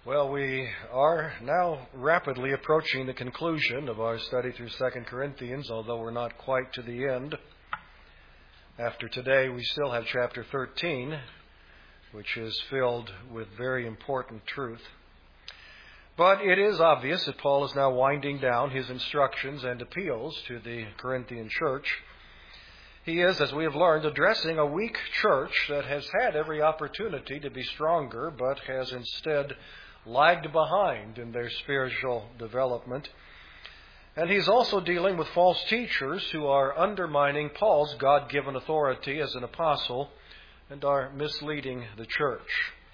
Well, we are now rapidly approaching the conclusion of our study through 2 Corinthians, although we're not quite to the end. After today, we still have chapter 13, which is filled with very important truth. But it is obvious that Paul is now winding down his instructions and appeals to the Corinthian church. He is, as we have learned, addressing a weak church that has had every opportunity to be stronger, but has instead lagged behind in their spiritual development. And he's also dealing with false teachers who are undermining Paul's God-given authority as an apostle and are misleading the church.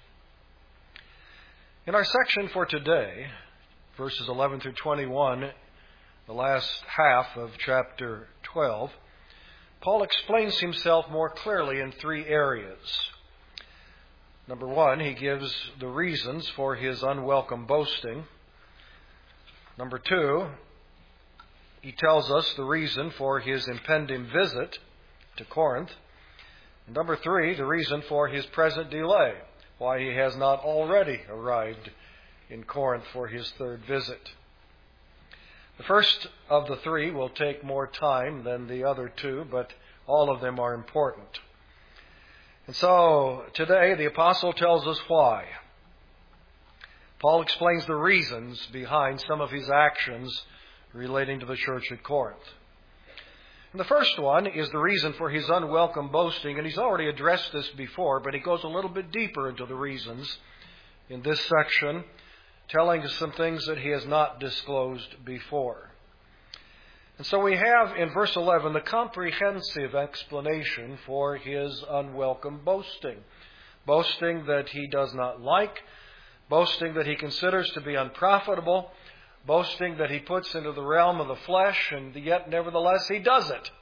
In our section for today, verses 11 through 21, the last half of chapter 12, Paul explains himself more clearly in three areas. Number one, he gives the reasons for his unwelcome boasting. Number two, he tells us the reason for his impending visit to Corinth. And number three, the reason for his present delay, why he has not already arrived in Corinth for his third visit. The first of the three will take more time than the other two, but all of them are important. And so today the apostle tells us why. Paul explains the reasons behind some of his actions relating to the church at Corinth. And the first one is the reason for his unwelcome boasting, and he's already addressed this before, but he goes a little bit deeper into the reasons in this section, telling us some things that he has not disclosed before. And so we have in verse 11 the comprehensive explanation for his unwelcome boasting. Boasting that he does not like, boasting that he considers to be unprofitable, boasting that he puts into the realm of the flesh, and yet nevertheless he does it.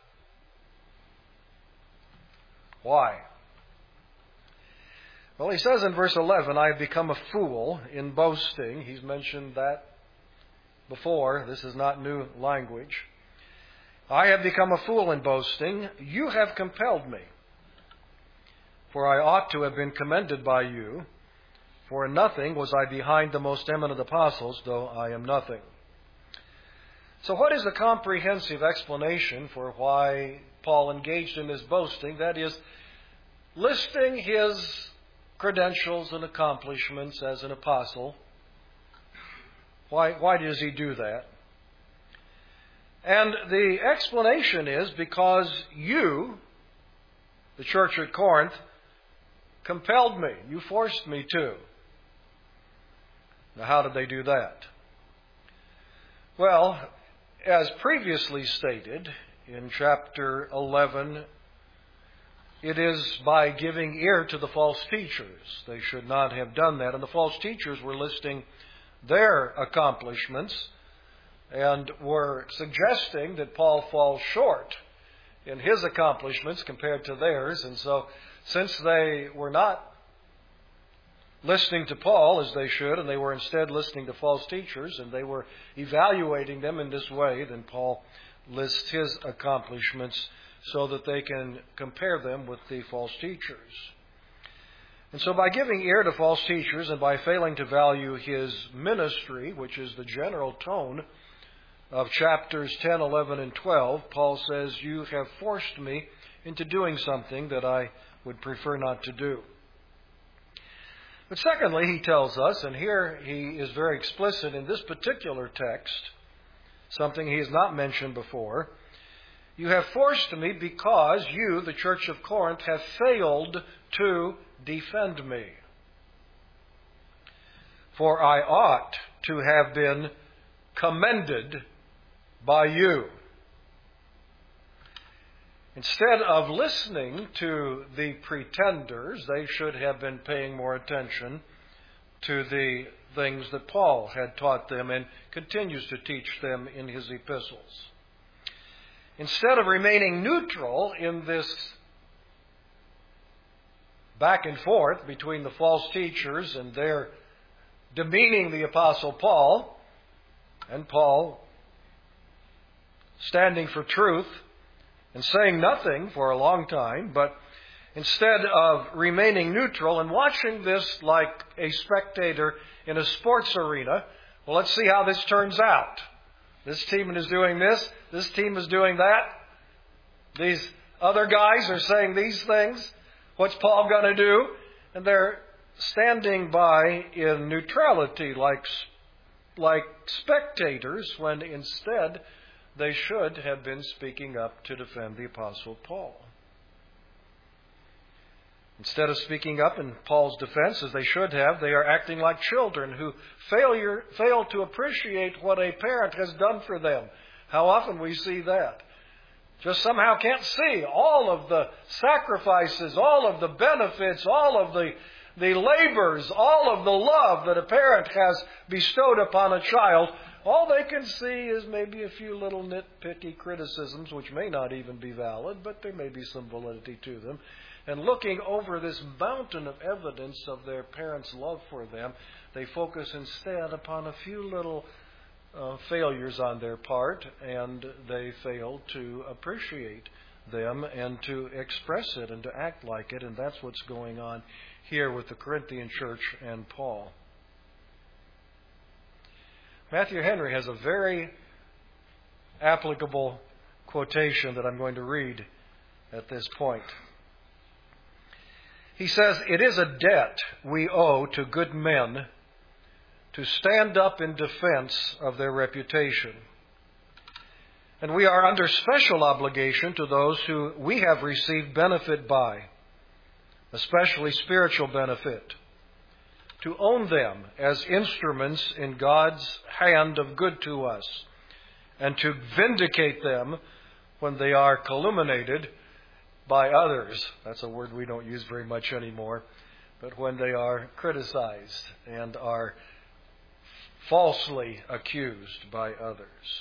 Why? Well, he says in verse 11, I have become a fool in boasting. He's mentioned that before. This is not new language. I have become a fool in boasting. You have compelled me. For I ought to have been commended by you. For in nothing was I behind the most eminent apostles, though I am nothing. So what is the comprehensive explanation for why Paul engaged in this boasting? That is, listing his credentials and accomplishments as an apostle. Why does he do that? And the explanation is because you, the church at Corinth, compelled me. You forced me to. Now, how did they do that? Well, as previously stated in chapter 11, it is by giving ear to the false teachers. They should not have done that. And the false teachers were listing their accomplishments and were suggesting that Paul falls short in his accomplishments compared to theirs. And so, since they were not listening to Paul as they should, and they were instead listening to false teachers, and they were evaluating them in this way, then Paul lists his accomplishments so that they can compare them with the false teachers. And so by giving ear to false teachers and by failing to value his ministry, which is the general tone of chapters 10, 11, and 12, Paul says, you have forced me into doing something that I would prefer not to do. But secondly, he tells us, and here he is very explicit in this particular text, something he has not mentioned before, you have forced me because you, the church of Corinth, have failed to defend me. For I ought to have been commended by you. Instead of listening to the pretenders, they should have been paying more attention to the things that Paul had taught them and continues to teach them in his epistles. Instead of remaining neutral in this back and forth between the false teachers and their demeaning the Apostle Paul, and Paul standing for truth and saying nothing for a long time, but instead of remaining neutral and watching this like a spectator in a sports arena, well, let's see how this turns out. This team is doing this team is doing that. These other guys are saying these things. What's Paul going to do? And they're standing by in neutrality like spectators, when instead they should have been speaking up to defend the Apostle Paul. Instead of speaking up in Paul's defense, as they should have, they are acting like children who fail to appreciate what a parent has done for them. How often we see that. Just somehow can't see all of the sacrifices, all of the benefits, all of the labors, all of the love that a parent has bestowed upon a child. All they can see is maybe a few little nitpicky criticisms, which may not even be valid, but there may be some validity to them. And looking over this mountain of evidence of their parents' love for them, they focus instead upon a few little failures on their part, and they fail to appreciate them and to express it and to act like it. And that's what's going on here with the Corinthian church and Paul. Matthew Henry has a very applicable quotation that I'm going to read at this point. He says, "It is a debt we owe to good men to stand up in defense of their reputation. And we are under special obligation to those who we have received benefit by, especially spiritual benefit, to own them as instruments in God's hand of good to us, and to vindicate them when they are calumniated by others." That's a word we don't use very much anymore. But when they are criticized and are falsely accused by others.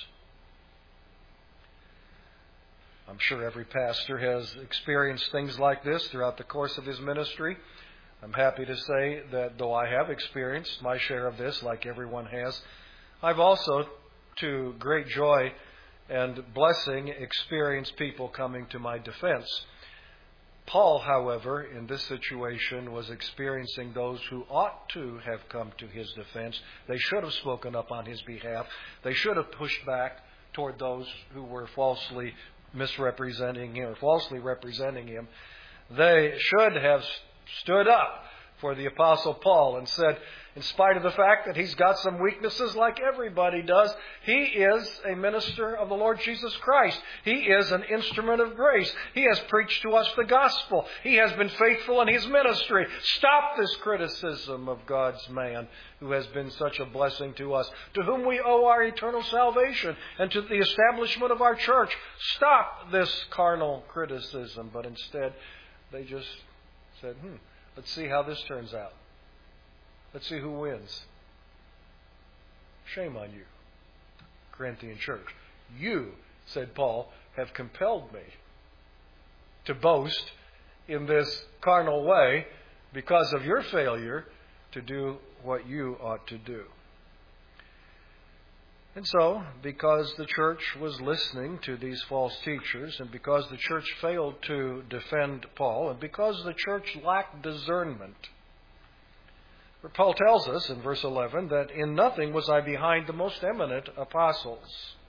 I'm sure every pastor has experienced things like this throughout the course of his ministry. I'm happy to say that though I have experienced my share of this, like everyone has, I've also, to great joy and blessing, experienced people coming to my defense. Paul, however, in this situation was experiencing those who ought to have come to his defense. They should have spoken up on his behalf. They should have pushed back toward those who were falsely misrepresenting him or falsely representing him. They should have stood up for the Apostle Paul and said, in spite of the fact that he's got some weaknesses like everybody does, he is a minister of the Lord Jesus Christ. He is an instrument of grace. He has preached to us the gospel. He has been faithful in his ministry. Stop this criticism of God's man who has been such a blessing to us, to whom we owe our eternal salvation and to the establishment of our church. Stop this carnal criticism. But instead, they just said, let's see how this turns out. Let's see who wins. Shame on you, Corinthian church. You, said Paul, have compelled me to boast in this carnal way because of your failure to do what you ought to do. And so, because the church was listening to these false teachers, and because the church failed to defend Paul, and because the church lacked discernment, for Paul tells us in verse 11 that in nothing was I behind the most eminent apostles.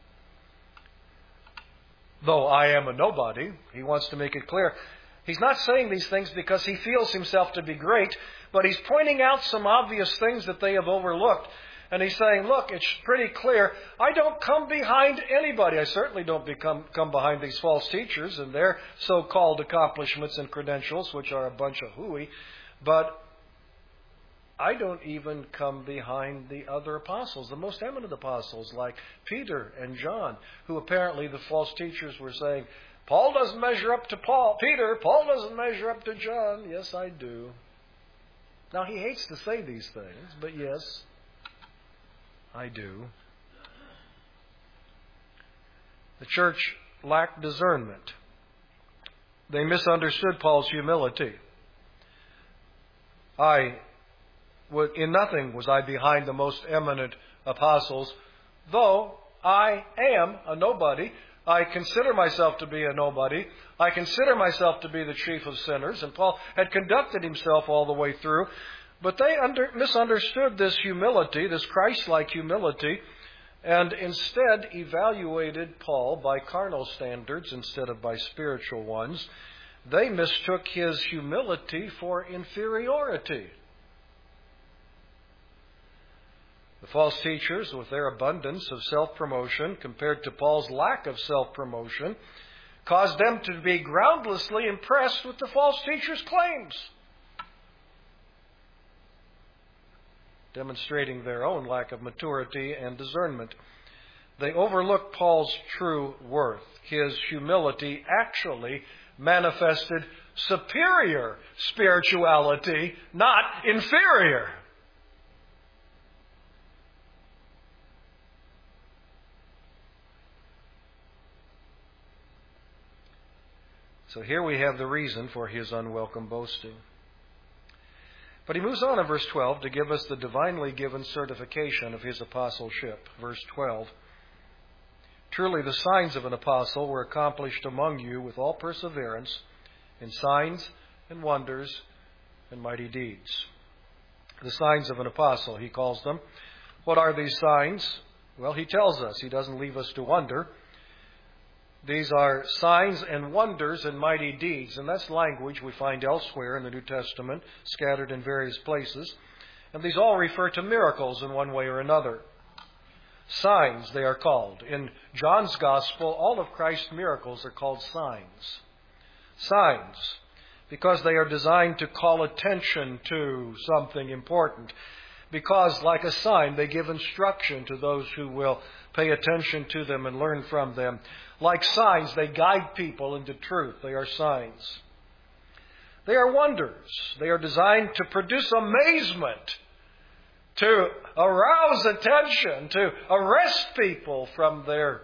Though I am a nobody, he wants to make it clear. He's not saying these things because he feels himself to be great, but he's pointing out some obvious things that they have overlooked. And he's saying, look, it's pretty clear. I don't come behind anybody. I certainly don't come behind these false teachers and their so-called accomplishments and credentials, which are a bunch of hooey. But I don't even come behind the other apostles, the most eminent apostles like Peter and John, who apparently the false teachers were saying, Paul doesn't measure up to Peter. Paul doesn't measure up to John. Yes, I do. Now, he hates to say these things, but yes, I do. The church lacked discernment. They misunderstood Paul's humility. In nothing was I behind the most eminent apostles, though I am a nobody. I consider myself to be a nobody. I consider myself to be the chief of sinners. And Paul had conducted himself all the way through. But they misunderstood this humility, this Christ-like humility, and instead evaluated Paul by carnal standards instead of by spiritual ones. They mistook his humility for inferiority. The false teachers, with their abundance of self-promotion compared to Paul's lack of self-promotion, caused them to be groundlessly impressed with the false teachers' claims, demonstrating their own lack of maturity and discernment. They overlooked Paul's true worth. His humility actually manifested superior spirituality, not inferior. So here we have the reason for his unwelcome boasting. But he moves on in verse 12 to give us the divinely given certification of his apostleship. Verse 12, "Truly the signs of an apostle were accomplished among you with all perseverance, in signs and wonders and mighty deeds." The signs of an apostle, he calls them. What are these signs? Well, he tells us. He doesn't leave us to wonder. These are signs and wonders and mighty deeds. And that's language we find elsewhere in the New Testament, scattered in various places. And these all refer to miracles in one way or another. Signs, they are called. In John's Gospel, all of Christ's miracles are called signs. Signs, because they are designed to call attention to something important. Because, like a sign, they give instruction to those who will pay attention to them and learn from them. Like signs, they guide people into truth. They are signs. They are wonders. They are designed to produce amazement, to arouse attention, to arrest people from their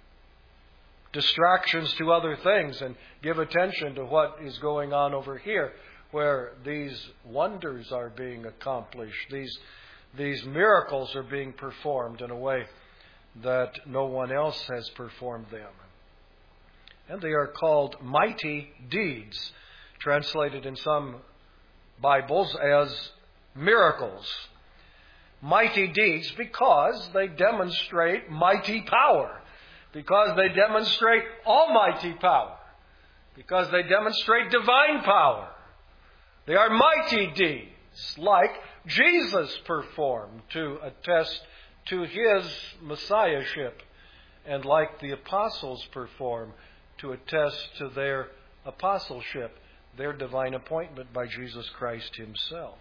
distractions to other things and give attention to what is going on over here, where these wonders are being accomplished. These miracles are being performed in a way that no one else has performed them. And they are called mighty deeds, translated in some Bibles as miracles. Mighty deeds because they demonstrate mighty power, because they demonstrate almighty power, because they demonstrate divine power. They are mighty deeds, like Jesus performed to attest to his messiahship, and like the apostles perform to attest to their apostleship, their divine appointment by Jesus Christ himself.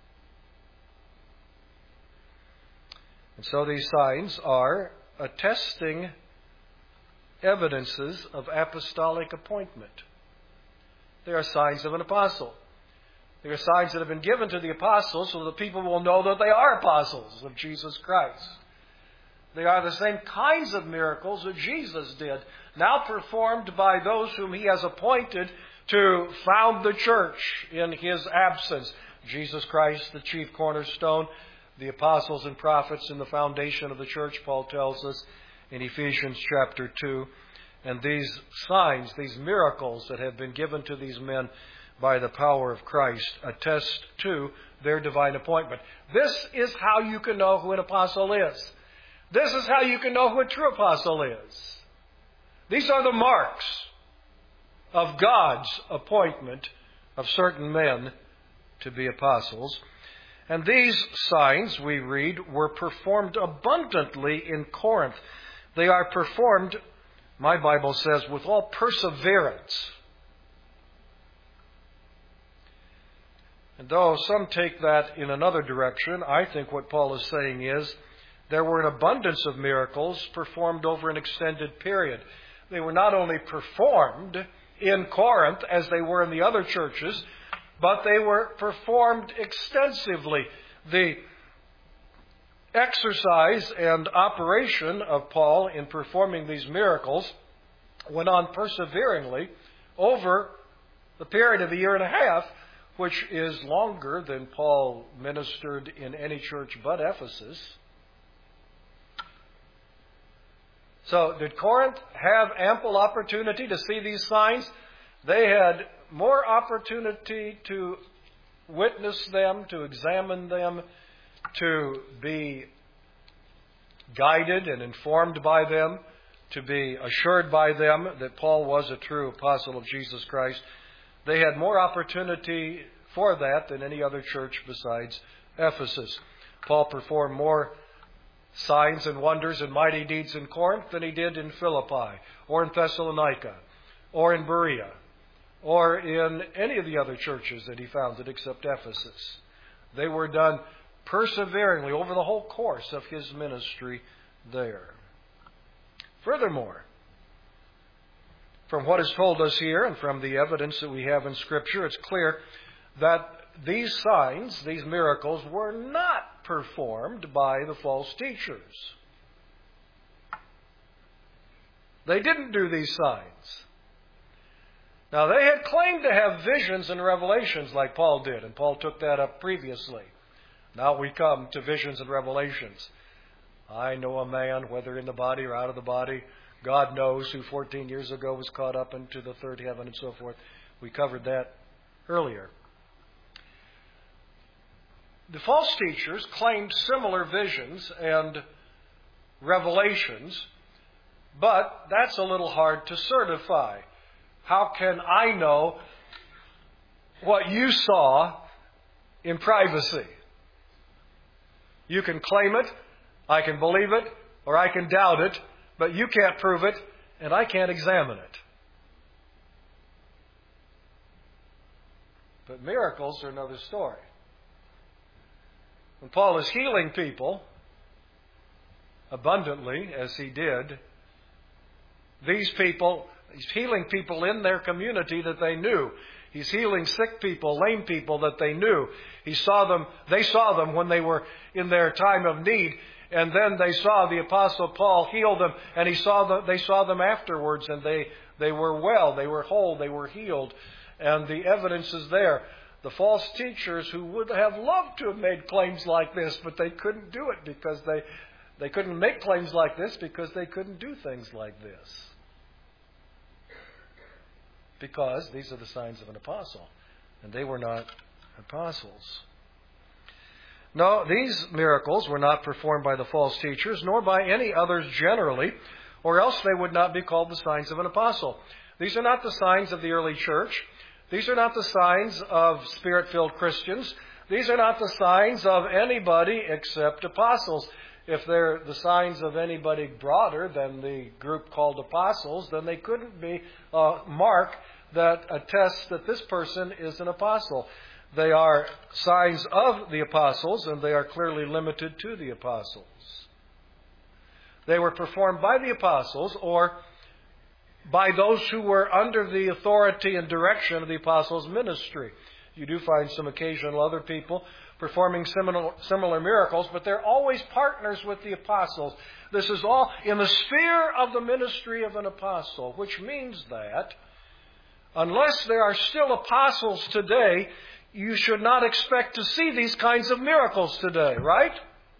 And so these signs are attesting evidences of apostolic appointment. They are signs of an apostle. They are signs that have been given to the apostles so that people will know that they are apostles of Jesus Christ. They are the same kinds of miracles that Jesus did, now performed by those whom he has appointed to found the church in his absence. Jesus Christ, the chief cornerstone, the apostles and prophets in the foundation of the church, Paul tells us in Ephesians chapter 2. And these signs, these miracles that have been given to these men by the power of Christ attest to their divine appointment. This is how you can know who an apostle is. This is how you can know who a true apostle is. These are the marks of God's appointment of certain men to be apostles. And these signs, we read, were performed abundantly in Corinth. They are performed, my Bible says, with all perseverance. And though some take that in another direction, I think what Paul is saying is there were an abundance of miracles performed over an extended period. They were not only performed in Corinth as they were in the other churches, but they were performed extensively. The exercise and operation of Paul in performing these miracles went on perseveringly over the period of a year and a half, which is longer than Paul ministered in any church but Ephesus. So did Corinth have ample opportunity to see these signs? They had more opportunity to witness them, to examine them, to be guided and informed by them, to be assured by them that Paul was a true apostle of Jesus Christ. They had more opportunity for that than any other church besides Ephesus. Paul performed more signs and wonders and mighty deeds in Corinth than he did in Philippi, or in Thessalonica, or in Berea, or in any of the other churches that he founded except Ephesus. They were done perseveringly over the whole course of his ministry there. Furthermore, from what is told us here and from the evidence that we have in Scripture, it's clear that these signs, these miracles, were not performed by the false teachers. They didn't do these signs. Now, they had claimed to have visions and revelations like Paul did, and Paul took that up previously. Now we come to visions and revelations. I know a man, whether in the body or out of the body, God knows, who 14 years ago was caught up into the third heaven and so forth. We covered that earlier. The false teachers claimed similar visions and revelations, but that's a little hard to certify. How can I know what you saw in privacy? You can claim it, I can believe it, or I can doubt it, but you can't prove it, and I can't examine it. But miracles are another story. When Paul is healing people abundantly, as he did, these people, he's healing people in their community that they knew. He's healing sick people, lame people that they knew. They saw them when they were in their time of need, and then they saw the Apostle Paul heal them, and they saw them afterwards, and they were well, they were whole, they were healed, and the evidence is there. The false teachers who would have loved to have made claims like this, but they couldn't do it because they couldn't make claims like this because they couldn't do things like this. Because these are the signs of an apostle, and they were not apostles. No, these miracles were not performed by the false teachers, nor by any others generally, or else they would not be called the signs of an apostle. These are not the signs of the early church. These are not the signs of Spirit-filled Christians. These are not the signs of anybody except apostles. If they're the signs of anybody broader than the group called apostles, then they couldn't be a mark that attests that this person is an apostle. They are signs of the apostles, and they are clearly limited to the apostles. They were performed by the apostles or by those who were under the authority and direction of the apostles' ministry. You do find some occasional other people performing similar miracles, but they're always partners with the apostles. This is all in the sphere of the ministry of an apostle, which means that unless there are still apostles today, you should not expect to see these kinds of miracles today, right?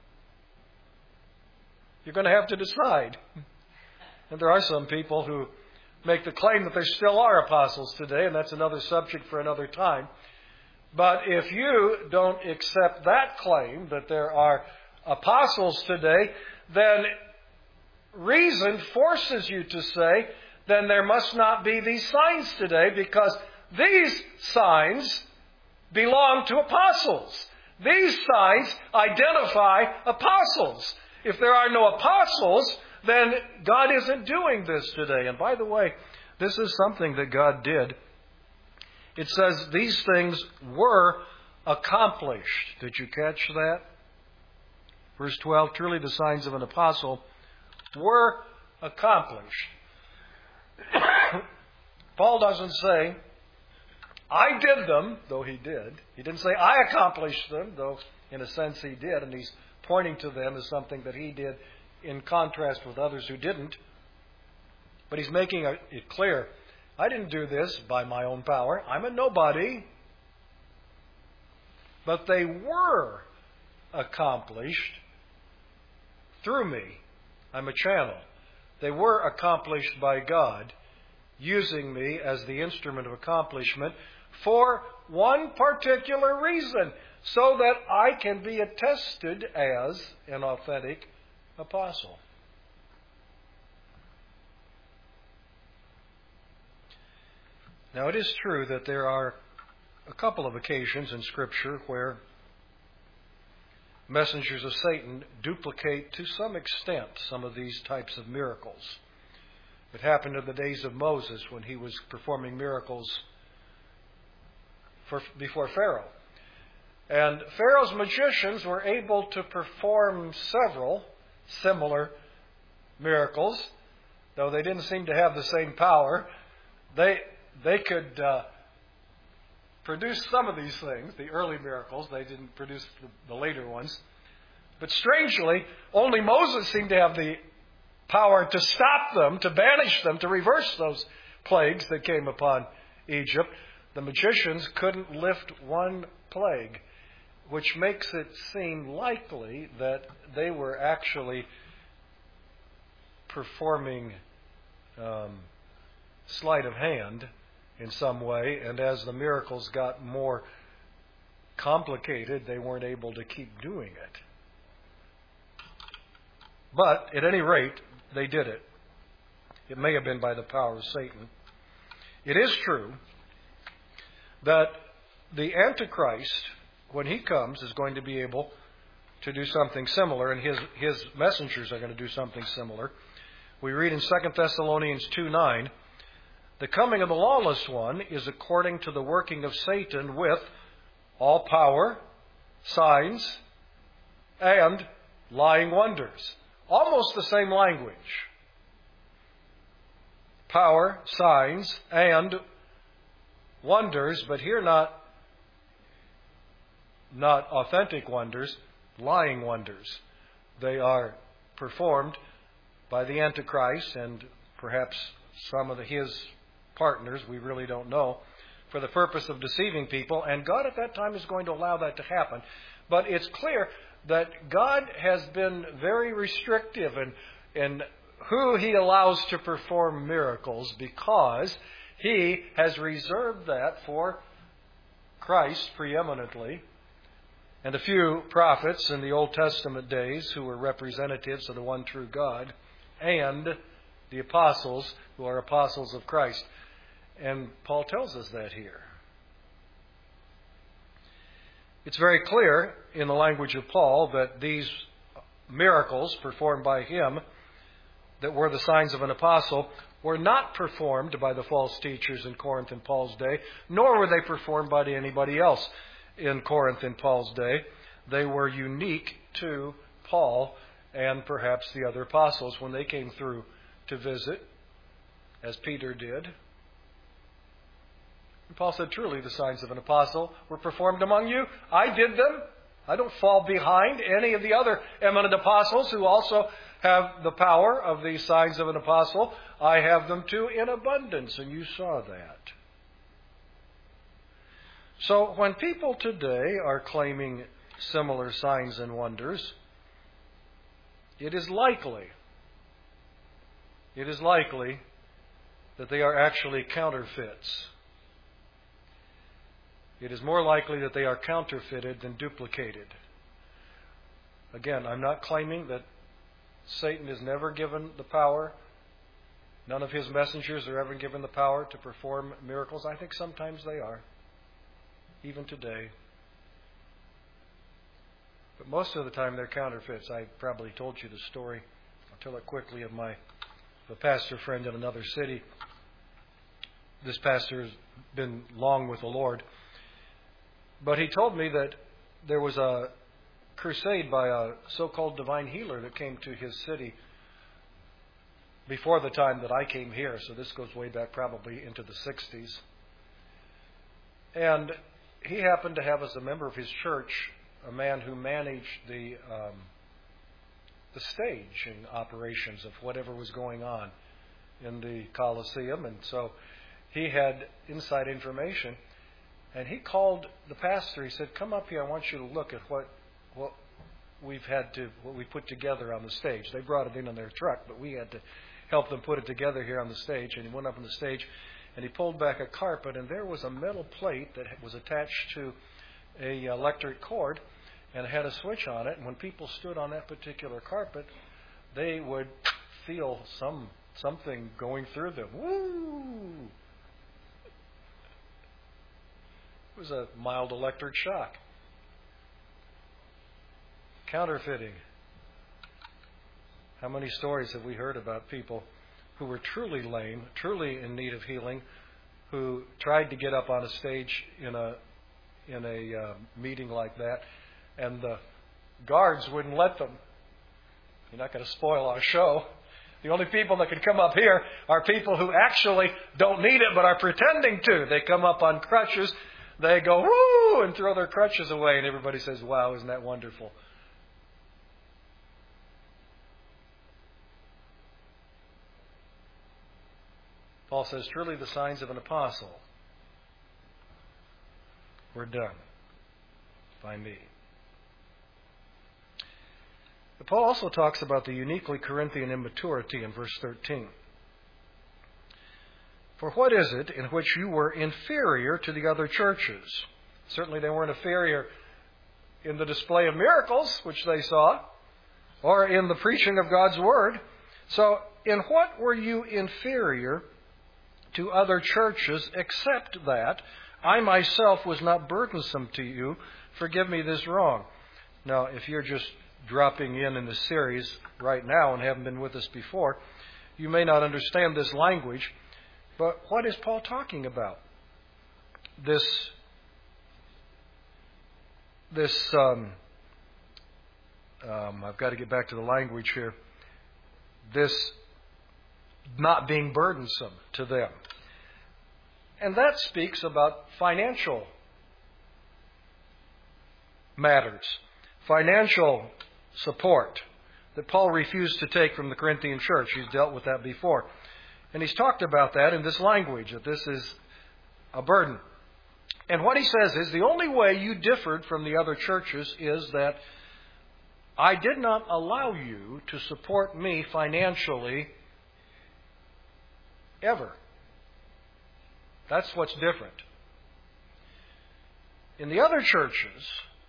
You're going to have to decide. And there are some people who make the claim that there still are apostles today, and that's another subject for another time. But if you don't accept that claim, that there are apostles today, then reason forces you to say, then there must not be these signs today, because these signs belong to apostles. These signs identify apostles. If there are no apostles, then God isn't doing this today. And by the way, this is something that God did. It says these things were accomplished. Did you catch that? Verse 12, truly the signs of an apostle were accomplished. Paul doesn't say, I did them, though he did. He didn't say, I accomplished them, though in a sense he did. And he's pointing to them as something that he did in contrast with others who didn't. But he's making it clear, I didn't do this by my own power. I'm a nobody. But they were accomplished through me. I'm a channel. They were accomplished by God, using me as the instrument of accomplishment for one particular reason, so that I can be attested as an authentic apostle. Now, it is true that there are a couple of occasions in Scripture where messengers of Satan duplicate to some extent some of these types of miracles. It happened in the days of Moses when he was performing miracles before Pharaoh. And Pharaoh's magicians were able to perform several similar miracles, though they didn't seem to have the same power. They could produce some of these things, the early miracles. They didn't produce the later ones. But strangely, only Moses seemed to have the power to stop them, to banish them, to reverse those plagues that came upon Egypt. The magicians couldn't lift one plague, which makes it seem likely that they were actually performing sleight of hand in some way, and as the miracles got more complicated, they weren't able to keep doing it. But, at any rate, they did it. It may have been by the power of Satan. It is true that the Antichrist, when he comes, is going to be able to do something similar, and his messengers are going to do something similar. We read in 2 Thessalonians 2:9, "The coming of the lawless one is according to the working of Satan with all power, signs, and lying wonders." Almost the same language. Power, signs, and wonders, but here not authentic wonders, lying wonders. They are performed by the Antichrist and perhaps some of his partners, we really don't know, for the purpose of deceiving people. And God at that time is going to allow that to happen. But it's clear that God has been very restrictive in who He allows to perform miracles, because He has reserved that for Christ preeminently, and a few prophets in the Old Testament days who were representatives of the one true God, and the apostles who are apostles of Christ. And Paul tells us that here. It's very clear in the language of Paul that these miracles performed by him that were the signs of an apostle were not performed by the false teachers in Corinth in Paul's day, nor were they performed by anybody else in Corinth in Paul's day. They were unique to Paul and perhaps the other apostles when they came through to visit, as Peter did. And Paul said, "Truly the signs of an apostle were performed among you. I did them. I don't fall behind any of the other eminent apostles who also have the power of the signs of an apostle. I have them too in abundance," and you saw that. So when people today are claiming similar signs and wonders, it is likely that they are actually counterfeits. It is more likely that they are counterfeited than duplicated. Again, I'm not claiming that Satan is never given the power. None of his messengers are ever given the power to perform miracles. I think sometimes they are, even today. But most of the time they're counterfeits. I probably told you the story. I'll tell it quickly of the pastor friend in another city. This pastor has been long with the Lord. But he told me that there was a crusade by a so-called divine healer that came to his city before the time that I came here. So this goes way back probably into the 60s. And he happened to have as a member of his church a man who managed the staging operations of whatever was going on in the Colosseum. And so he had inside information. And he called the pastor. He said, "Come up here. I want you to look at what we put together on the stage." They brought it in on their truck, but we had to help them put it together here on the stage. And he went up on the stage and he pulled back a carpet, and there was a metal plate that was attached to a electric cord and had a switch on it. And when people stood on that particular carpet, they would feel something going through them. Woo! It was a mild electric shock. Counterfeiting. How many stories have we heard about people who were truly lame, truly in need of healing, who tried to get up on a stage in a meeting like that, and the guards wouldn't let them. You're not going to spoil our show. The only people that can come up here are people who actually don't need it but are pretending to. They come up on crutches, they go, woo, and throw their crutches away, and everybody says, wow, isn't that wonderful? Paul says, truly the signs of an apostle were done by me. But Paul also talks about the uniquely Corinthian immaturity in verse 13. For what is it in which you were inferior to the other churches? Certainly they weren't inferior in the display of miracles, which they saw, or in the preaching of God's Word. So in what were you inferior to other churches, except that I myself was not burdensome to you? Forgive me this wrong. Now, if you're just dropping in the series right now and haven't been with us before, you may not understand this language, but what is Paul talking about? I've got to get back to the language here. This not being burdensome to them. And that speaks about financial matters, financial support that Paul refused to take from the Corinthian church. He's dealt with that before. And he's talked about that in this language, that this is a burden. And what he says is the only way you differed from the other churches is that I did not allow you to support me financially ever. That's what's different. In the other churches,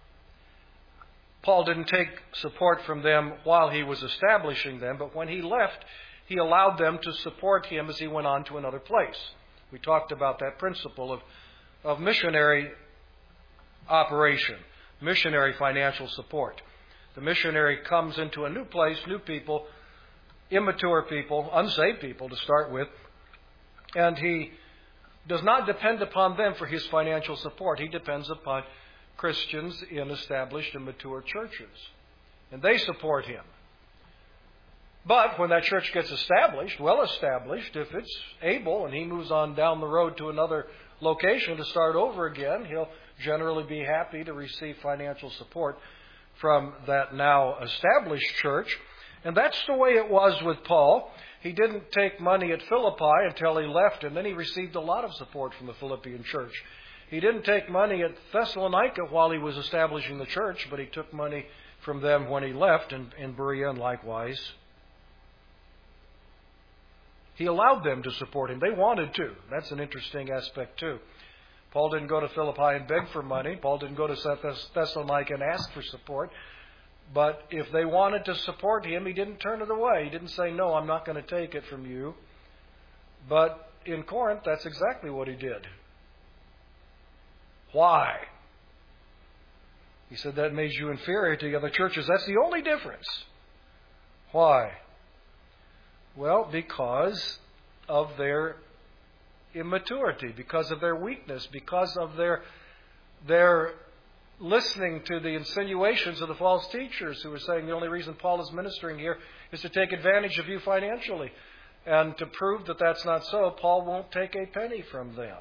Paul didn't take support from them while he was establishing them, but when he left, he allowed them to support him as he went on to another place. We talked about that principle of missionary operation, missionary financial support. The missionary comes into a new place, new people, immature people, unsaved people to start with, and he does not depend upon them for his financial support. He depends upon Christians in established and mature churches. And they support him. But when that church gets established, well established, if it's able and he moves on down the road to another location to start over again, he'll generally be happy to receive financial support from that now established church. And that's the way it was with Paul. He didn't take money at Philippi until he left, and then he received a lot of support from the Philippian church. He didn't take money at Thessalonica while he was establishing the church, but he took money from them when he left, and in Berea and likewise. He allowed them to support him. They wanted to. That's an interesting aspect too. Paul didn't go to Philippi and beg for money. Paul didn't go to Thessalonica and ask for support. But if they wanted to support him, he didn't turn it away. He didn't say, no, I'm not going to take it from you. But in Corinth, that's exactly what he did. Why? He said that made you inferior to the other churches. That's the only difference. Why? Well, because of their immaturity, because of their weakness, because of their listening to the insinuations of the false teachers who were saying the only reason Paul is ministering here is to take advantage of you financially. And to prove that that's not so, Paul won't take a penny from them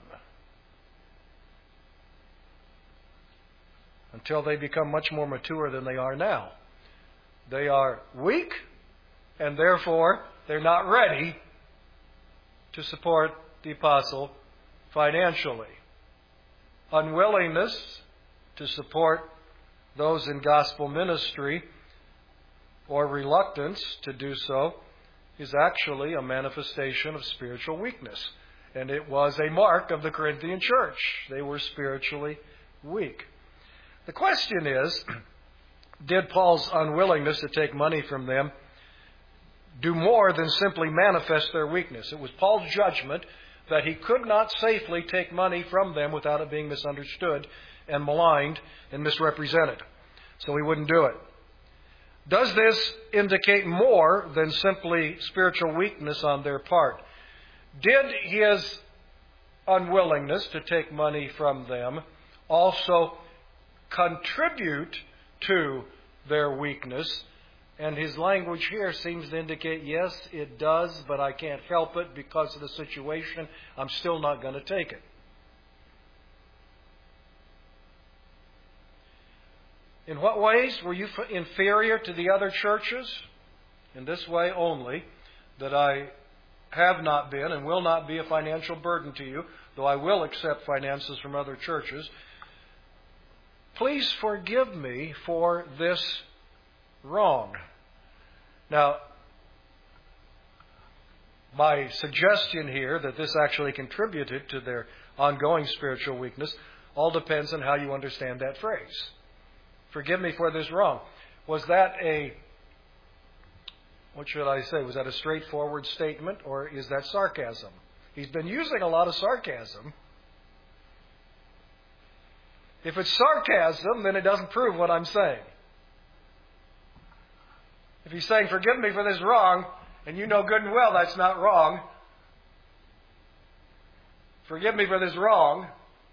until they become much more mature than they are now. They are weak, and therefore they're not ready to support the apostle financially. Unwillingness to support those in gospel ministry, or reluctance to do so, is actually a manifestation of spiritual weakness. And it was a mark of the Corinthian church. They were spiritually weak. The question is, did Paul's unwillingness to take money from them do more than simply manifest their weakness? It was Paul's judgment that he could not safely take money from them without it being misunderstood and maligned and misrepresented. So he wouldn't do it. Does this indicate more than simply spiritual weakness on their part? Did his unwillingness to take money from them also contribute to their weakness? And his language here seems to indicate, yes, it does, but I can't help it because of the situation. I'm still not going to take it. In what ways were you inferior to the other churches? In this way only, that I have not been and will not be a financial burden to you, though I will accept finances from other churches. Please forgive me for this wrong. Now, my suggestion here that this actually contributed to their ongoing spiritual weakness all depends on how you understand that phrase. Forgive me for this wrong. Was that what should I say? Was that a straightforward statement, or is that sarcasm? He's been using a lot of sarcasm. If it's sarcasm, then it doesn't prove what I'm saying. If he's saying, forgive me for this wrong, and you know good and well that's not wrong, forgive me for this wrong,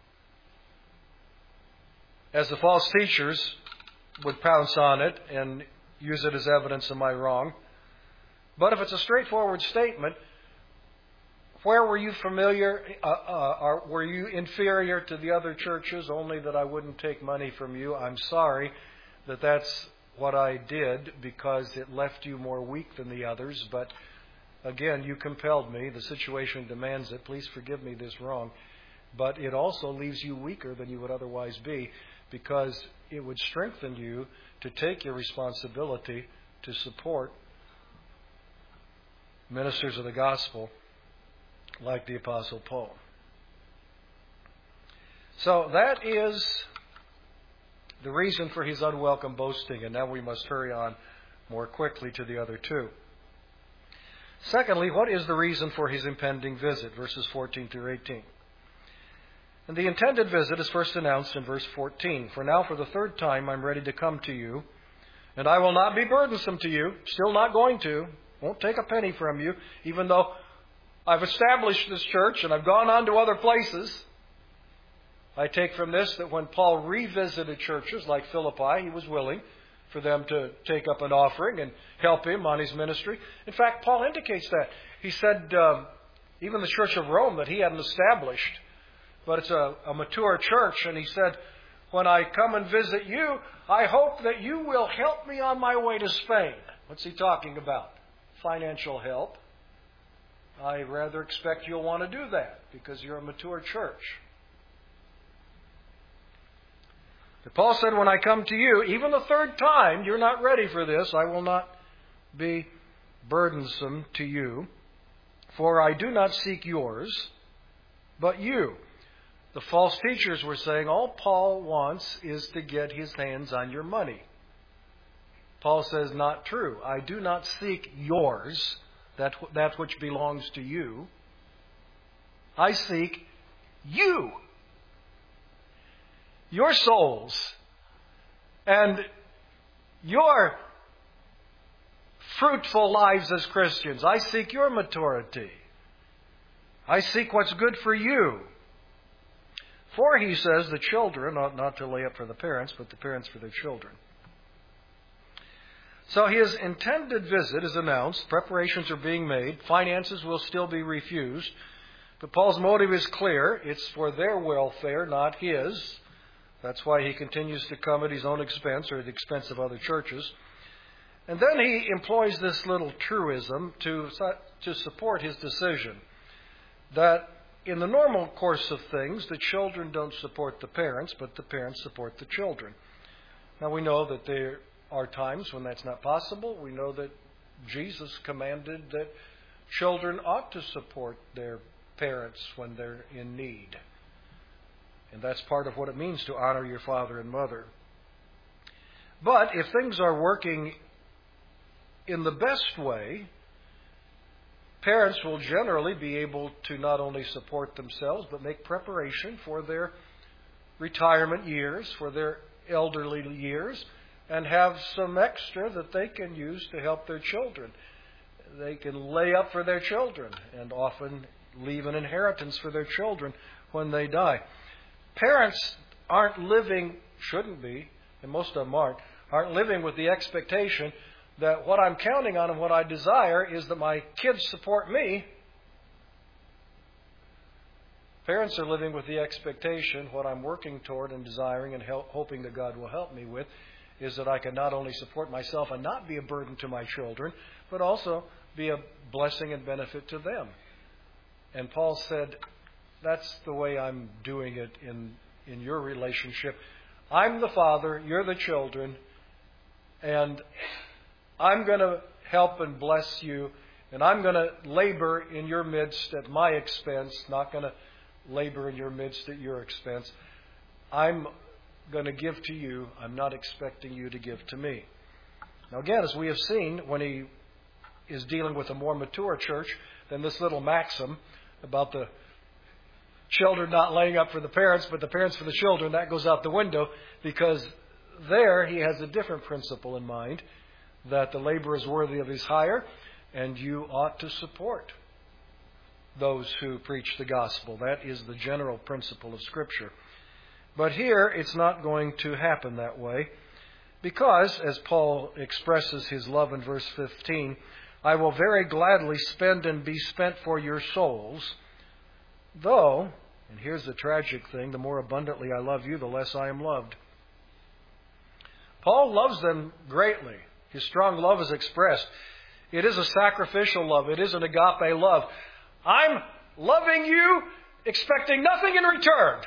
as the false teachers would pounce on it and use it as evidence of my wrong. But if it's a straightforward statement, where were you were you inferior to the other churches, only that I wouldn't take money from you? I'm sorry that that's what I did because it left you more weak than the others. But again, you compelled me. The situation demands it. Please forgive me this wrong. But it also leaves you weaker than you would otherwise be, because it would strengthen you to take your responsibility to support ministers of the gospel like the Apostle Paul. So that is the reason for his unwelcome boasting, and now we must hurry on more quickly to the other two. Secondly, what is the reason for his impending visit? Verses 14 through 18. And the intended visit is first announced in verse 14. For now, for the third time, I'm ready to come to you, and I will not be burdensome to you. Still not going to. Won't take a penny from you, even though I've established this church and I've gone on to other places. I take from this that when Paul revisited churches like Philippi, he was willing for them to take up an offering and help him on his ministry. In fact, Paul indicates that. He said, even the church of Rome that he hadn't established, but it's a mature church, and he said, when I come and visit you, I hope that you will help me on my way to Spain. What's he talking about? Financial help. I rather expect you'll want to do that because you're a mature church. But Paul said, when I come to you, even the third time, you're not ready for this. I will not be burdensome to you, for I do not seek yours, but you. The false teachers were saying all Paul wants is to get his hands on your money. Paul says, not true. I do not seek yours, that which belongs to you. I seek you. Your souls. And your fruitful lives as Christians. I seek your maturity. I seek what's good for you. For, he says, the children ought not to lay up for the parents, but the parents for their children. So his intended visit is announced. Preparations are being made. Finances will still be refused. But Paul's motive is clear. It's for their welfare, not his. That's why he continues to come at his own expense or at the expense of other churches. And then he employs this little truism to support his decision. That in the normal course of things, the children don't support the parents, but the parents support the children. Now we know that there are times when that's not possible. We know that Jesus commanded that children ought to support their parents when they're in need. And that's part of what it means to honor your father and mother. But if things are working in the best way, parents will generally be able to not only support themselves, but make preparation for their retirement years, for their elderly years, and have some extra that they can use to help their children. They can lay up for their children and often leave an inheritance for their children when they die. Parents aren't living, shouldn't be, and most of them aren't living with the expectation that what I'm counting on and what I desire is that my kids support me. Parents are living with the expectation, what I'm working toward and desiring and hoping that God will help me with, is that I can not only support myself and not be a burden to my children, but also be a blessing and benefit to them. And Paul said, that's the way I'm doing it in your relationship. I'm the father, you're the children, and I'm going to help and bless you, and I'm going to labor in your midst at my expense, not going to labor in your midst at your expense. I'm going to give to you. I'm not expecting you to give to me. Now again, as we have seen, when he is dealing with a more mature church than this little maxim about the children not laying up for the parents, but the parents for the children, that goes out the window, because there he has a different principle in mind, that the labor is worthy of his hire, and you ought to support those who preach the gospel. That is the general principle of Scripture. But here, it's not going to happen that way, because, as Paul expresses his love in verse 15, I will very gladly spend and be spent for your souls, though, and here's the tragic thing, the more abundantly I love you, the less I am loved. Paul loves them greatly. His strong love is expressed. It is a sacrificial love. It is an agape love. I'm loving you, expecting nothing in return.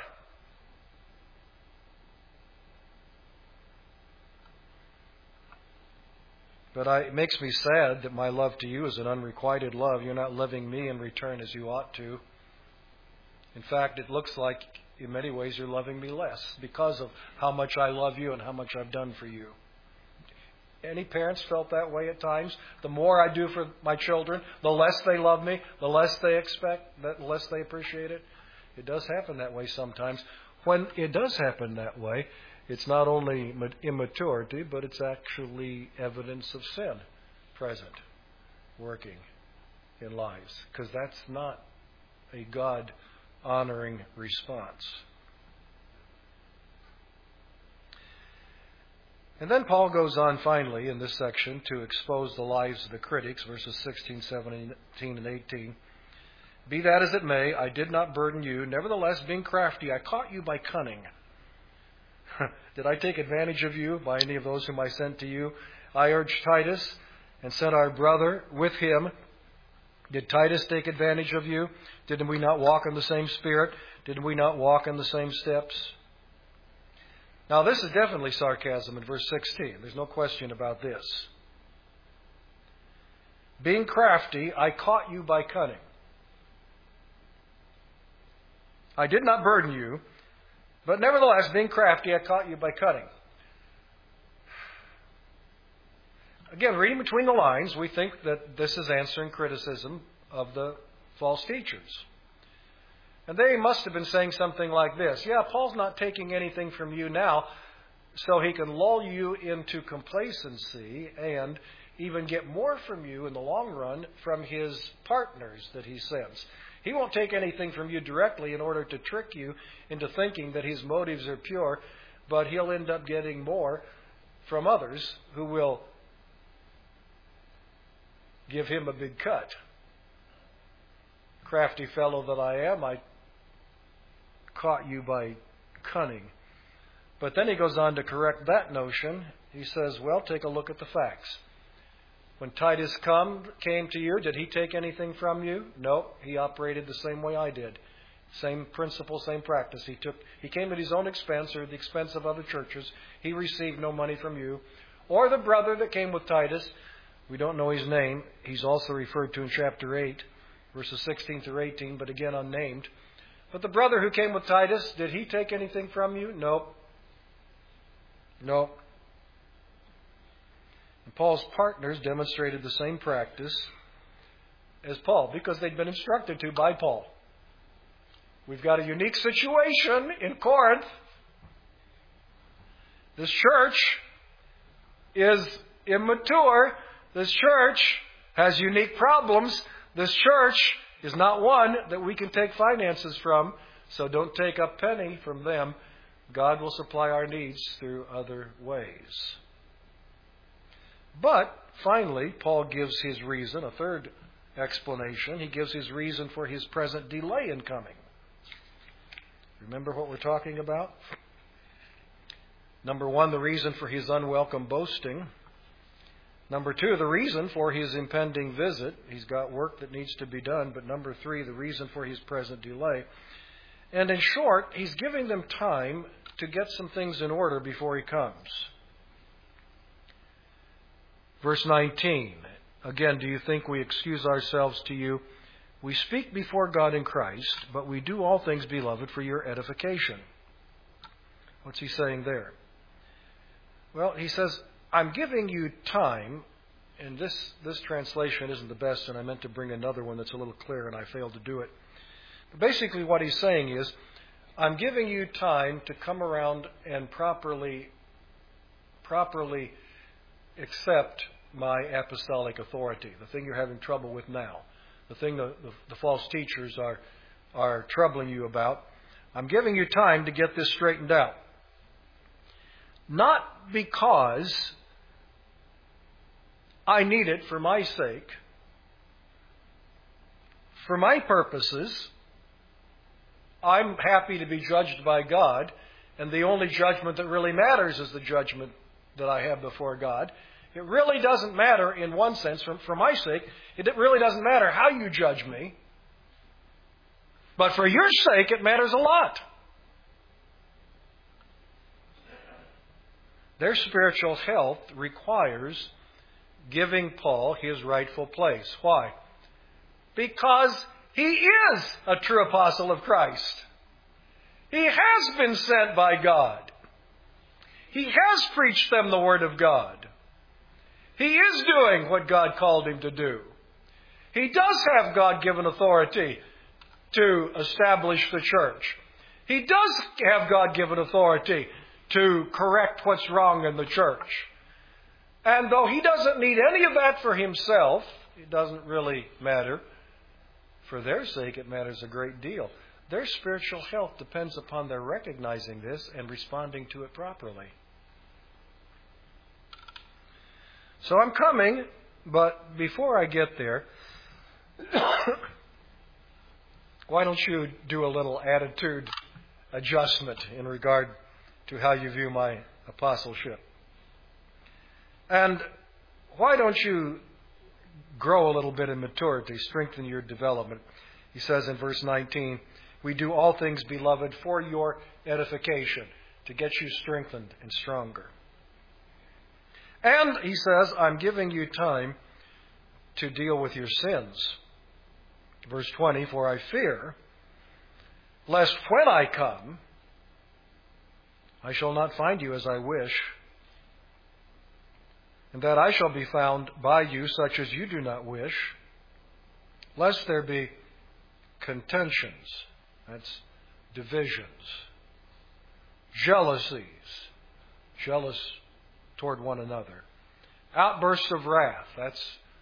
But it makes me sad that my love to you is an unrequited love. You're not loving me in return as you ought to. In fact, it looks like in many ways you're loving me less because of how much I love you and how much I've done for you. Any parents felt that way at times? The more I do for my children, the less they love me, the less they expect, the less they appreciate it. It does happen that way sometimes. When it does happen that way, it's not only immaturity, but it's actually evidence of sin present, working in lives. Because that's not a God-honoring response. And then Paul goes on finally in this section to expose the lives of the critics, verses 16, 17, and 18. Be that as it may, I did not burden you. Nevertheless, being crafty, I caught you by cunning. Did I take advantage of you by any of those whom I sent to you? I urged Titus and sent our brother with him. Did Titus take advantage of you? Did we not walk in the same spirit? Did we not walk in the same steps? Now, this is definitely sarcasm in verse 16. There's no question about this. Being crafty, I caught you by cunning. I did not burden you, but nevertheless, being crafty, I caught you by cunning. Again, reading between the lines, we think that this is answering criticism of the false teachers. And they must have been saying something like this. Yeah, Paul's not taking anything from you now, so he can lull you into complacency and even get more from you in the long run from his partners that he sends. He won't take anything from you directly in order to trick you into thinking that his motives are pure, but he'll end up getting more from others who will give him a big cut. Crafty fellow that I am, I caught you by cunning. But then he goes on to correct that notion. He says, well, take a look at the facts. When Titus came to you, did he take anything from you? No, he operated the same way I did. Same principle, same practice. He came at his own expense or at the expense of other churches. He received no money from you. Or the brother that came with Titus, We don't know his name. He's also referred to in chapter 8, verses 16 through 18, but again unnamed. But the brother who came with Titus, did he take anything from you? Nope. Nope. And Paul's partners demonstrated the same practice as Paul, because they'd been instructed to by Paul. We've got a unique situation in Corinth. This church is immature. This church has unique problems. This church is not one that we can take finances from, so don't take a penny from them. God will supply our needs through other ways. But finally, Paul gives his reason, a third explanation. He gives his reason for his present delay in coming. Remember what we're talking about? Number one, the reason for his unwelcome boasting. Number two, the reason for his impending visit. He's got work that needs to be done. But number three, the reason for his present delay. And in short, he's giving them time to get some things in order before he comes. Verse 19. Again, do you think we excuse ourselves to you? We speak before God in Christ, but we do all things, beloved, for your edification. What's he saying there? Well, he says, I'm giving you time, and this translation isn't the best, and I meant to bring another one that's a little clearer, and I failed to do it. But basically what he's saying is, I'm giving you time to come around and properly accept my apostolic authority, the thing you're having trouble with now, the thing the false teachers are troubling you about. I'm giving you time to get this straightened out. Not because I need it for my sake. For my purposes, I'm happy to be judged by God, and the only judgment that really matters is the judgment that I have before God. It really doesn't matter, in one sense, for my sake, it really doesn't matter how you judge me. But for your sake, it matters a lot. Their spiritual health requires giving Paul his rightful place. Why? Because he is a true apostle of Christ. He has been sent by God. He has preached them the Word of God. He is doing what God called him to do. He does have God-given authority to establish the church. He does have God-given authority to correct what's wrong in the church. And though he doesn't need any of that for himself, it doesn't really matter. For their sake, it matters a great deal. Their spiritual health depends upon their recognizing this and responding to it properly. So I'm coming, but before I get there, why don't you do a little attitude adjustment in regard to how you view my apostleship? And why don't you grow a little bit in maturity, strengthen your development? He says in verse 19, we do all things, beloved, for your edification, to get you strengthened and stronger. And he says, I'm giving you time to deal with your sins. Verse 20, for I fear, lest when I come, I shall not find you as I wish, and that I shall be found by you such as you do not wish, lest there be contentions, that's divisions, jealousies, jealous toward one another, outbursts of wrath, that's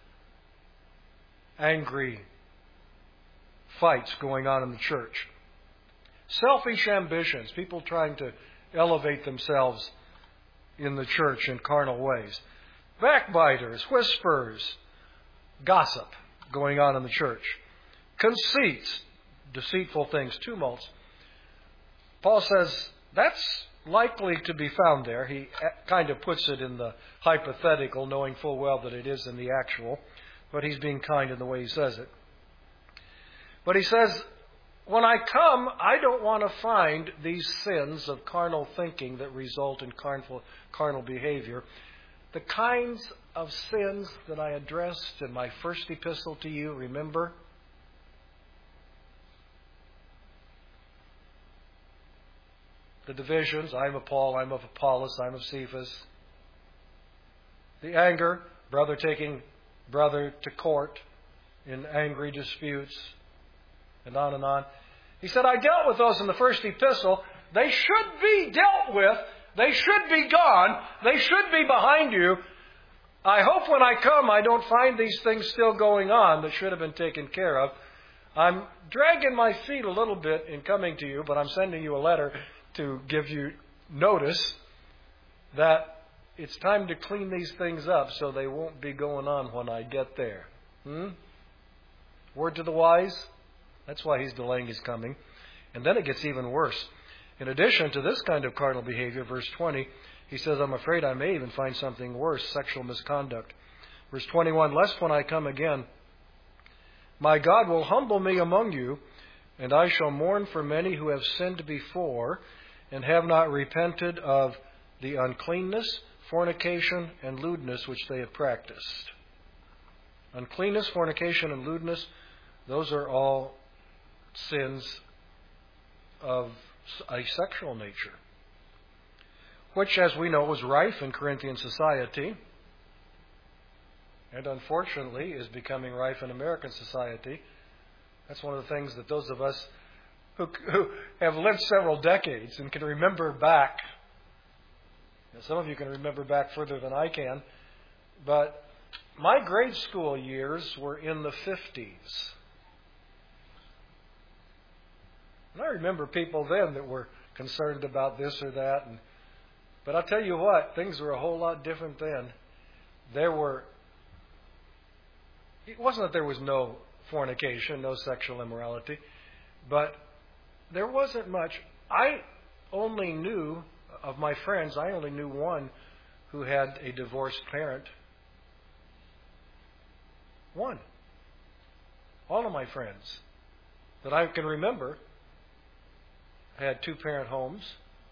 angry fights going on in the church, selfish ambitions, people trying to elevate themselves in the church in carnal ways, backbiters, whisperers, gossip going on in the church, conceits, deceitful things, tumults. Paul says that's likely to be found there. He kind of puts it in the hypothetical, knowing full well that it is in the actual, but he's being kind in the way he says it. But he says, when I come, I don't want to find these sins of carnal thinking that result in carnal behavior The kinds of sins that I addressed in my first epistle to you, remember? The divisions, I'm of Paul, I'm of Apollos, I'm of Cephas. The anger, brother taking brother to court in angry disputes, and on and on. He said, I dealt with those in the first epistle. They should be dealt with. They should be gone. They should be behind you. I hope when I come I don't find these things still going on that should have been taken care of. I'm dragging my feet a little bit in coming to you, but I'm sending you a letter to give you notice that it's time to clean these things up so they won't be going on when I get there. Word to the wise? That's why he's delaying his coming. And then it gets even worse. In addition to this kind of carnal behavior, verse 20, he says, I'm afraid I may even find something worse, sexual misconduct. Verse 21, lest when I come again, my God will humble me among you, and I shall mourn for many who have sinned before and have not repented of the uncleanness, fornication, and lewdness which they have practiced. Uncleanness, fornication, and lewdness, those are all sins of a sexual nature, which, as we know, was rife in Corinthian society, and unfortunately is becoming rife in American society. That's one of the things that those of us who have lived several decades and can remember back, some of you can remember back further than I can, but my grade school years were in the 50s. And I remember people then that were concerned about this or that. But I'll tell you what, things were a whole lot different then. It wasn't that there was no fornication, no sexual immorality, but there wasn't much. I only knew, of my friends, I only knew one who had a divorced parent. One. All of my friends that I can remember had two-parent homes.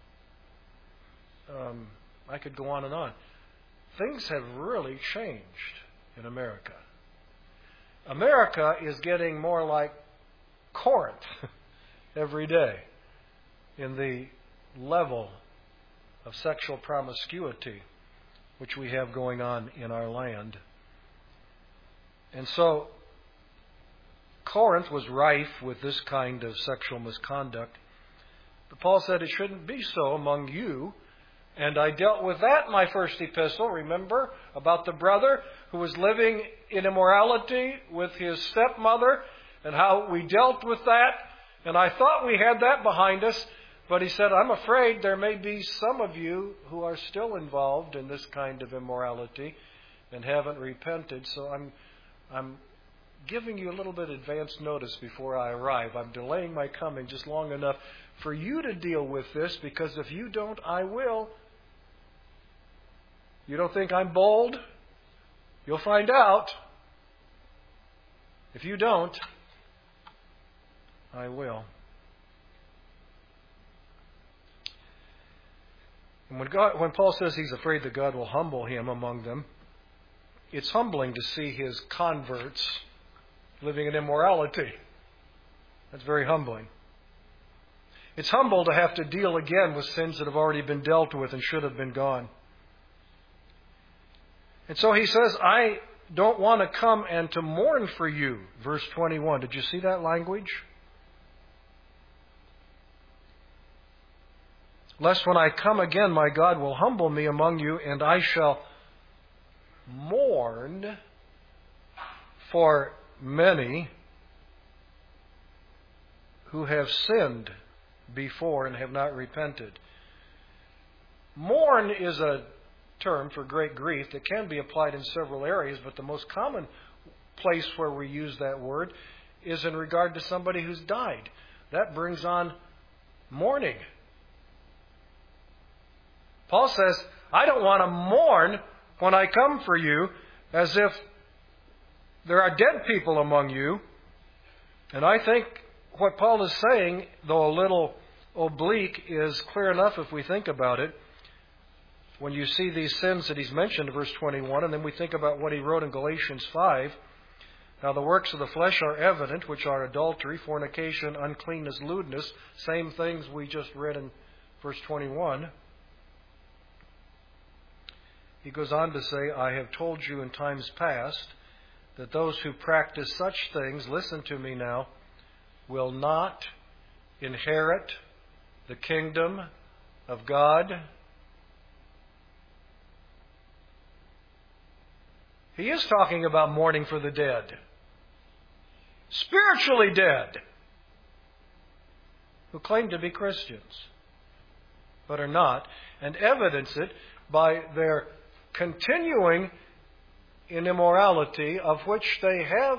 I could go on and on. Things have really changed in America. America is getting more like Corinth every day in the level of sexual promiscuity which we have going on in our land. And so Corinth was rife with this kind of sexual misconduct. But Paul said it shouldn't be so among you. And I dealt with that in my first epistle, remember, about the brother who was living in immorality with his stepmother and how we dealt with that. And I thought we had that behind us. But he said, I'm afraid there may be some of you who are still involved in this kind of immorality and haven't repented. So I'm giving you a little bit advance notice before I arrive. I'm delaying my coming just long enough for you to deal with this, because if you don't, I will. You don't think I'm bold? You'll find out. If you don't, I will. And when Paul says he's afraid that God will humble him among them, it's humbling to see his converts living in immorality. That's very humbling. It's humble to have to deal again with sins that have already been dealt with and should have been gone. And so he says, I don't want to come and to mourn for you. Verse 21. Did you see that language? Lest when I come again, my God will humble me among you, and I shall mourn for many who have sinned before and have not repented. Mourn is a term for great grief that can be applied in several areas, but the most common place where we use that word is in regard to somebody who's died. That brings on mourning. Paul says, I don't want to mourn when I come for you as if there are dead people among you. And I think what Paul is saying, though a little oblique, is clear enough if we think about it. when you see these sins that he's mentioned in verse 21, and then we think about what he wrote in Galatians 5, now the works of the flesh are evident, which are adultery, fornication, uncleanness, lewdness, same things we just read in verse 21. He goes on to say, I have told you in times past that those who practice such things, listen to me now, will not inherit the kingdom of God. He is talking about mourning for the dead, spiritually dead, who claim to be Christians, but are not, and evidence it by their continuing in immorality, of which they have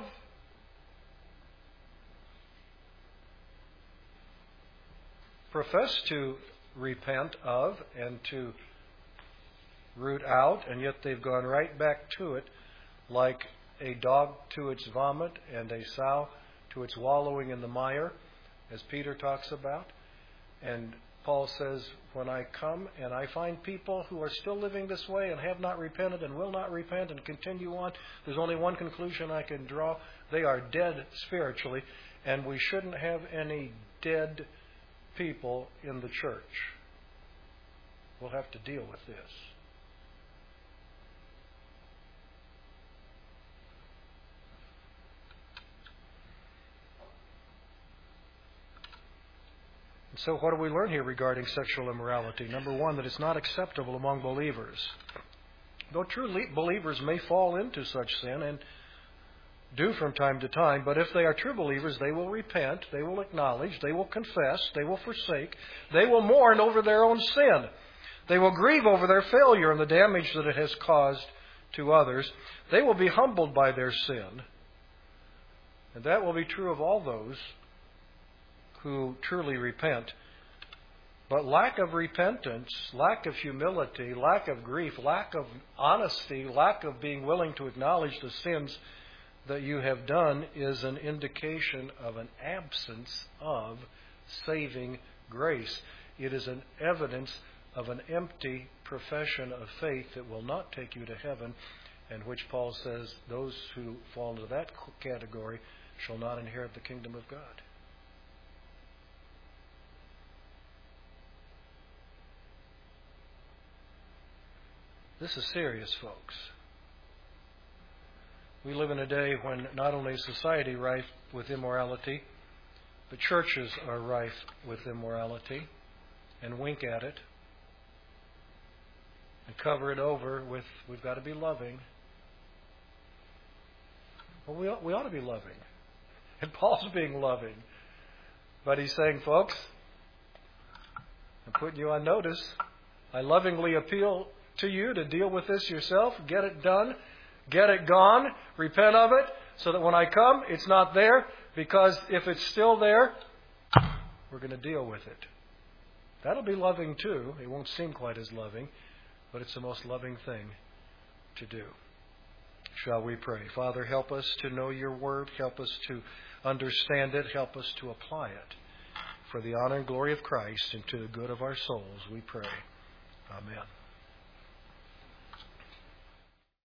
professed to repent of and to root out, and yet they've gone right back to it, like a dog to its vomit and a sow to its wallowing in the mire, as Peter talks about. And Paul says, when I come and I find people who are still living this way and have not repented and will not repent and continue on, there's only one conclusion I can draw. They are dead spiritually, and we shouldn't have any dead people in the church. We'll have to deal with this. And so what do we learn here regarding sexual immorality? Number one, that it's not acceptable among believers. Though true believers may fall into such sin and do from time to time, but if they are true believers, they will repent, they will acknowledge, they will confess, they will forsake, they will mourn over their own sin. They will grieve over their failure and the damage that it has caused to others. They will be humbled by their sin. And that will be true of all those who truly repent. But lack of repentance, lack of humility, lack of grief, lack of honesty, lack of being willing to acknowledge the sins that you have done is an indication of an absence of saving grace. It is an evidence of an empty profession of faith that will not take you to heaven, and which Paul says those who fall into that category shall not inherit the kingdom of God. This is serious, folks. We live in a day when not only is society rife with immorality, but churches are rife with immorality and wink at it and cover it over with, we've got to be loving. Well, we ought to be loving. And Paul's being loving. But he's saying, folks, I'm putting you on notice. I lovingly appeal to you to deal with this yourself. Get it done. Get it gone. Repent of it so that when I come, it's not there. Because if it's still there, we're going to deal with it. That'll be loving too. It won't seem quite as loving, but it's the most loving thing to do. Shall we pray? Father, help us to know your word. Help us to understand it. Help us to apply it. For the honor and glory of Christ and to the good of our souls, we pray. Amen.